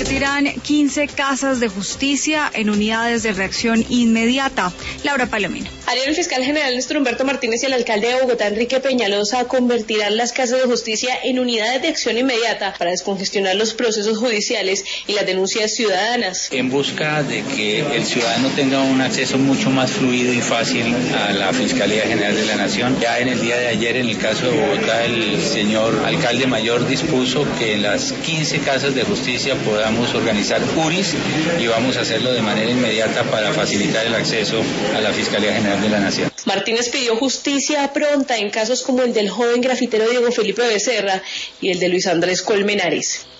convertirán 15 casas de justicia en unidades de reacción inmediata. Laura Palomino. Harían el fiscal general Néstor Humberto Martínez y el alcalde de Bogotá, Enrique Peñalosa, convertirán las casas de justicia en unidades de acción inmediata para descongestionar los procesos judiciales y las denuncias ciudadanas. En busca de que el ciudadano tenga un acceso mucho más fluido y fácil a la Fiscalía General de la Nación. Ya en el día de ayer, en el caso de Bogotá, el señor alcalde mayor dispuso que en las 15 casas de justicia podamos organizar URIs y vamos a hacerlo de manera inmediata para facilitar el acceso a la Fiscalía General de la Nación. Martínez pidió justicia pronta en casos como el del joven grafitero Diego Felipe Becerra y el de Luis Andrés Colmenares.